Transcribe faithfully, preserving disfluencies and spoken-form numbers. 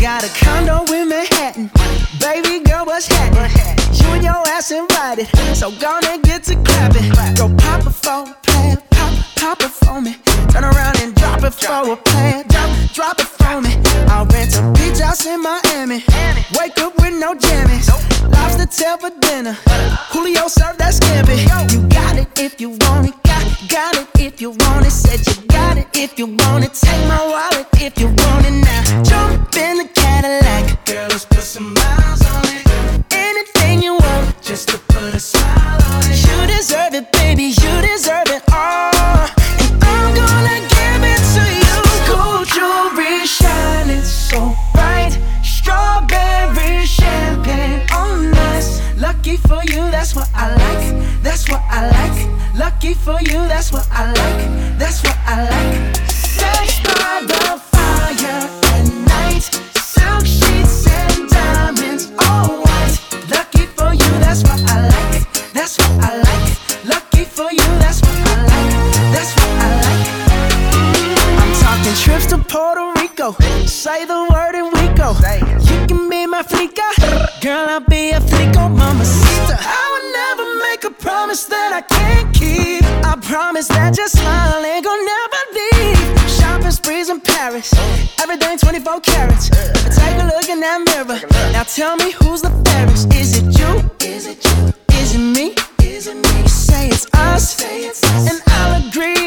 got a condo in Manhattan. Baby girl, what's happening? You and your ass invited, so gonna get to clapping. Go pop it for a plan, pop, pop it for me. Turn around and drop it for a plan, drop, drop it for me. I'll rent a beach house in Miami. Wake up with no jammies. Lobster tail for dinner. Julio served that scampi. You got it if you want it, got, got it if you want it. Said you got it if you want it. Take my wallet if you want it now. Jump in the Cadillac, girl, let's put some miles on it. Anything you want, just to put a smile on it. You deserve it, baby, you deserve it all. And I'm gonna give it to you. Gold jewelry shining so bright. Strawberry champagne on us. Lucky for you, that's what I like. That's what I like. Lucky for you, that's what I like. That's what I like. Sex by the fire at night. Silk sheets and diamonds, all white. Lucky for you, that's what I like. That's what I like. Lucky for you, that's what I like. That's what I like. I'm talking trips to Puerto Rico. Say the word and we go. You can be my flica, girl, I'll be a flico, mamacita. I would never make a promise that I can't keep. I promise that your smile ain't gon' never leave. Shopping sprees in Paris, everything twenty-four carats. Take a look in that mirror. Now tell me who's the fairest? Is it you? Is it you? Is it me? Is it me? Say it's us, and I'll agree.